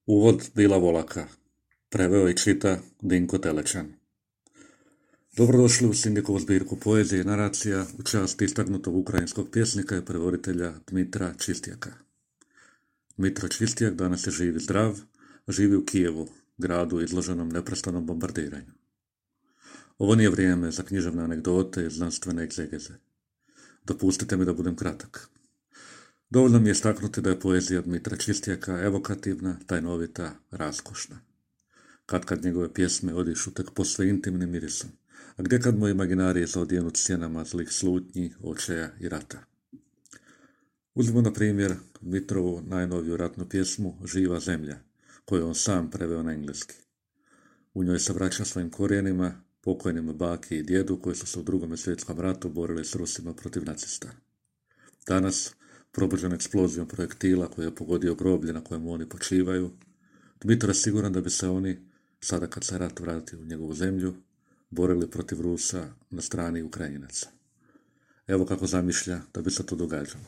Uvod Bila Volaka. Preveo i čita Dinko Telečan. Dobrodošli u Sindikovu zbirku poezije i naracija u čast istaknutog ukrajinskog pjesnika i prevoditelja Dmitra Čistjaka. Dmitro Čistjak danas je živ i zdrav, živi u Kijevu, gradu izloženom neprestanom bombardiranju. Ovo nije vrijeme za književne anegdote i znanstvene egzegeze. Dopustite mi da budem kratak. Dovoljno mi je istaknuti da je poezija Dmitra Čistjaka evokativna, tajnovita, raskošna. Kad njegove pjesme odišu tek posve intimnim mirisom, a gdje kad moj imaginarij zaodjenut sjenama zlih slutnji, očaja i rata. Uzmimo na primjer Dmitrovu najnoviju ratnu pjesmu Živa zemlja, koju on sam preveo na engleski. U njoj se vraća svojim korijenima, pokojnim baki i djedu koji su se u Drugom svjetskom ratu borili s Rusima protiv nacista. Danas, probuđen eksplozijom projektila koji je pogodio groblje na kojemu oni počivaju, Dmitro je siguran da bi se oni, sada kad se rat vrati u njegovu zemlju, borili protiv Rusa na strani Ukrajinaca. Evo kako zamišlja da bi se to događalo.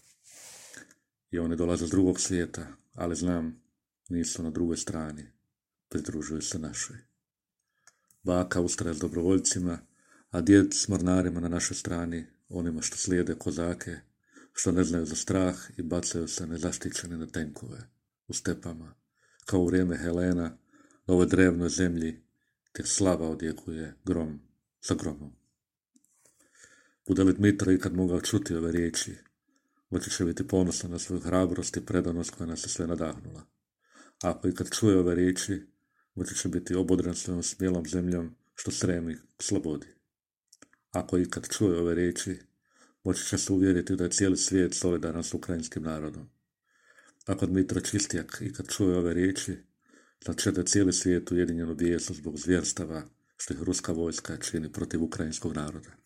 I oni dolaze s drugog svijeta, ali znam, nisu na drugoj strani, pridružuju se našoj. Baka ustraje s dobrovoljcima, a djed s mornarima na našoj strani, onima što slijede kozake, što ne znaju za strah i bacaju se nezaštićeni na tenkove, u stepama, kao u vrijeme Helena, na ovoj drevnoj zemlji, gdje slava odjekuje grom za gromom. Bude li Dmitro ikad mogao čuti ove riječi, moći će biti ponosan na svoju hrabrost i predanost koja nas je sve nadahnula. A ako ikad čuje ove riječi, moći će biti obodren svojom smijelom zemljom što stremi k slobodi. Ako ikad čuje ove riječi, moći će se uvjeriti da je cijeli svijet solidaran s ukrajinskim narodom. Ako Dmitro Čistjak ikad čuje ove riječi, znači da je cijeli svijet ujedinjen u bijesu zbog zvjerstava što ih ruska vojska čini protiv ukrajinskog naroda.